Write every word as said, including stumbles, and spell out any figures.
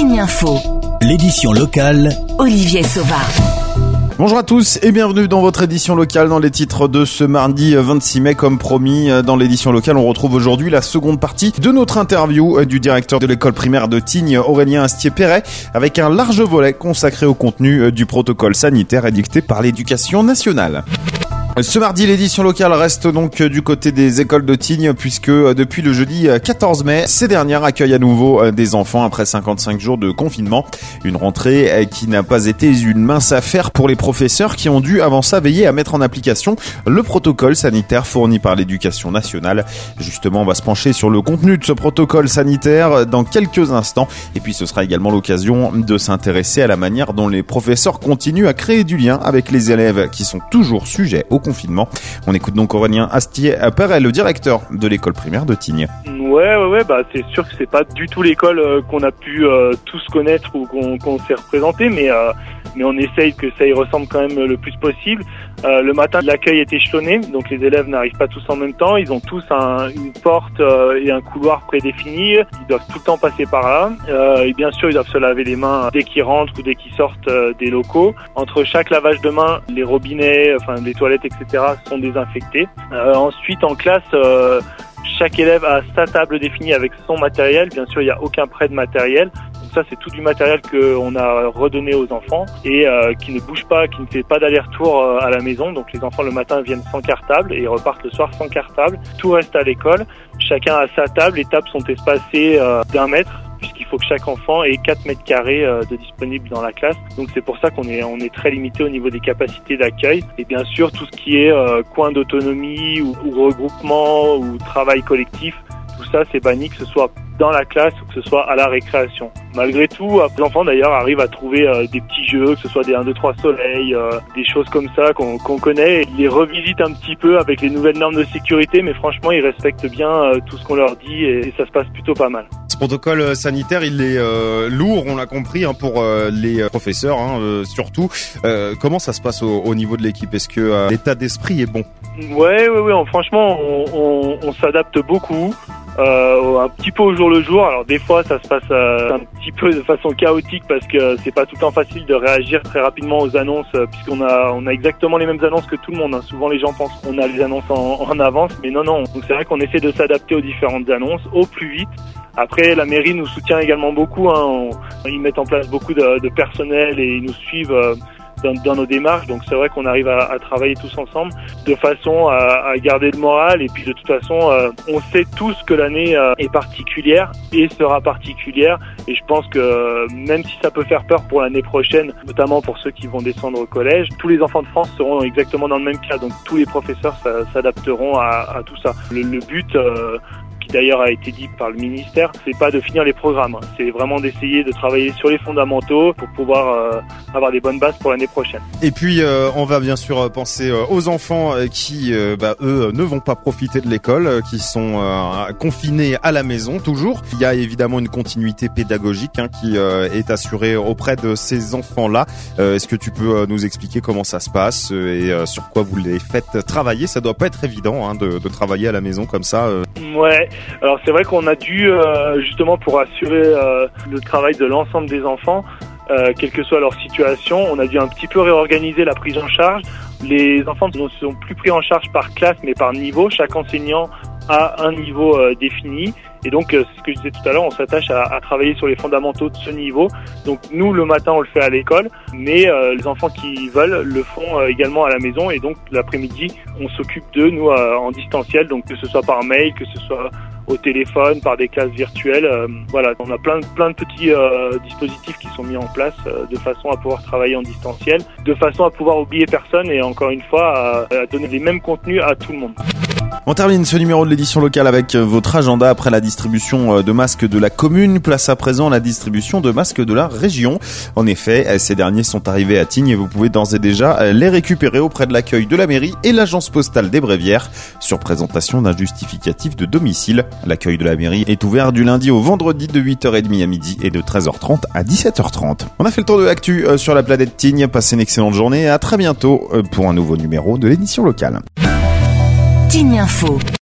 Tignes Info. L'édition locale. Olivier Sauvard. Bonjour à tous et bienvenue dans votre édition locale. Dans les titres de ce mardi vingt-six mai, comme promis, dans l'édition locale, on retrouve aujourd'hui la seconde partie de notre interview du directeur de l'école primaire de Tignes, Aurélien Astier-Perret, avec un large volet consacré au contenu du protocole sanitaire édicté par l'Éducation nationale. Ce mardi, l'édition locale reste donc du côté des écoles de Tignes puisque depuis le jeudi quatorze mai, ces dernières accueillent à nouveau des enfants après cinquante-cinq jours de confinement. Une rentrée qui n'a pas été une mince affaire pour les professeurs qui ont dû avant ça veiller à mettre en application le protocole sanitaire fourni par l'Éducation nationale. Justement, on va se pencher sur le contenu de ce protocole sanitaire dans quelques instants et puis ce sera également l'occasion de s'intéresser à la manière dont les professeurs continuent à créer du lien avec les élèves qui sont toujours sujets au confinement. On écoute donc Aurélien Astier-Perret, le directeur de l'école primaire de Tignes. Ouais, ouais, ouais, bah c'est sûr que c'est pas du tout l'école euh, qu'on a pu euh, tous connaître ou qu'on, qu'on s'est représenté, mais euh, mais on essaye que ça y ressemble quand même le plus possible. Euh, le matin, l'accueil est échelonné, donc les élèves n'arrivent pas tous en même temps. Ils ont tous un, une porte euh, et un couloir prédéfinis. Ils doivent tout le temps passer par là. Euh, et bien sûr, ils doivent se laver les mains dès qu'ils rentrent ou dès qu'ils sortent euh, des locaux. Entre chaque lavage de mains, les robinets, enfin les toilettes, et cetera sont désinfectés. Euh, ensuite, en classe, euh, chaque élève a sa table définie avec son matériel. Bien sûr, il n'y a aucun prêt de matériel. Ça, c'est tout du matériel qu'on a redonné aux enfants et euh, qui ne bouge pas, qui ne fait pas d'aller-retour euh, à la maison. Donc les enfants le matin viennent sans cartable et repartent le soir sans cartable. Tout reste à l'école. Chacun a sa table. Les tables sont espacées euh, d'un mètre puisqu'il faut que chaque enfant ait quatre mètres carrés euh, de disponible dans la classe. Donc c'est pour ça qu'on est on est très limité au niveau des capacités d'accueil. Et bien sûr, tout ce qui est euh, coin d'autonomie ou, ou regroupement ou travail collectif, tout ça, c'est banni, que ce soit dans la classe ou que ce soit à la récréation. Malgré tout, les enfants d'ailleurs arrivent à trouver euh, des petits jeux, que ce soit des un, deux, trois soleils, euh, des choses comme ça qu'on, qu'on connaît. Ils les revisitent un petit peu avec les nouvelles normes de sécurité, mais franchement, ils respectent bien euh, tout ce qu'on leur dit et, et ça se passe plutôt pas mal. Ce protocole sanitaire, il est euh, lourd, on l'a compris, hein, pour euh, les professeurs, hein, euh, surtout. Euh, comment ça se passe au, au niveau de l'équipe ? Est-ce que euh, l'état d'esprit est bon ? Ouais, ouais, ouais. Franchement, on, on, on s'adapte beaucoup. Euh, un petit peu au jour le jour. Alors des fois ça se passe euh, un petit peu de façon chaotique parce que c'est pas tout le temps facile de réagir très rapidement aux annonces euh, puisqu'on a on a exactement les mêmes annonces que tout le monde, hein. Souvent les gens pensent qu'on a les annonces en, en avance, mais non non. Donc c'est vrai qu'on essaie de s'adapter aux différentes annonces au plus vite. Après la mairie nous soutient également beaucoup, hein. On, ils mettent en place beaucoup de, de personnel et ils nous suivent euh, Dans, dans nos démarches, donc c'est vrai qu'on arrive à, à travailler tous ensemble de façon à, à garder le moral et puis de toute façon euh, on sait tous que l'année euh, est particulière et sera particulière et je pense que euh, même si ça peut faire peur pour l'année prochaine, notamment pour ceux qui vont descendre au collège, tous les enfants de France seront exactement dans le même cas, donc tous les professeurs ça, s'adapteront à, à tout ça. Le, le but euh, qui d'ailleurs a été dit par le ministère, c'est pas de finir les programmes, c'est vraiment d'essayer de travailler sur les fondamentaux pour pouvoir euh, avoir des bonnes bases pour l'année prochaine. Et puis euh, on va bien sûr penser euh, aux enfants euh, qui, euh, bah, eux, ne vont pas profiter de l'école, euh, qui sont euh, confinés à la maison toujours. Il y a évidemment une continuité pédagogique hein, qui euh, est assurée auprès de ces enfants-là. Euh, est-ce que tu peux euh, nous expliquer comment ça se passe euh, et euh, sur quoi vous les faites travailler ? Ça doit pas être évident hein, de, de travailler à la maison comme ça. Euh. Ouais. Alors c'est vrai qu'on a dû, euh, justement pour assurer euh, le travail de l'ensemble des enfants, euh, quelle que soit leur situation, on a dû un petit peu réorganiser la prise en charge. Les enfants ne sont plus pris en charge par classe mais par niveau. Chaque enseignant a un niveau euh, défini. Et donc, euh, c'est ce que je disais tout à l'heure, on s'attache à, à travailler sur les fondamentaux de ce niveau. Donc nous, le matin, on le fait à l'école, mais euh, les enfants qui veulent le font euh, également à la maison. Et donc, l'après-midi, on s'occupe d'eux, nous, euh, en distanciel, donc que ce soit par mail, que ce soit au téléphone, par des classes virtuelles. Euh, voilà, on a plein de, plein de petits euh, dispositifs qui sont mis en place euh, de façon à pouvoir travailler en distanciel, de façon à pouvoir oublier personne et encore une fois, à, à donner les mêmes contenus à tout le monde. On termine ce numéro de l'édition locale avec votre agenda après la distribution de masques de la commune. Place à présent la distribution de masques de la région. En effet, ces derniers sont arrivés à Tignes et vous pouvez d'ores et déjà les récupérer auprès de l'accueil de la mairie et l'agence postale des Bréviaires sur présentation d'un justificatif de domicile. L'accueil de la mairie est ouvert du lundi au vendredi de huit heures trente à midi et de treize heures trente à dix-sept heures trente. On a fait le tour de l'actu sur la planète Tignes. Passez une excellente journée et à très bientôt pour un nouveau numéro de l'édition locale. Tignes Info.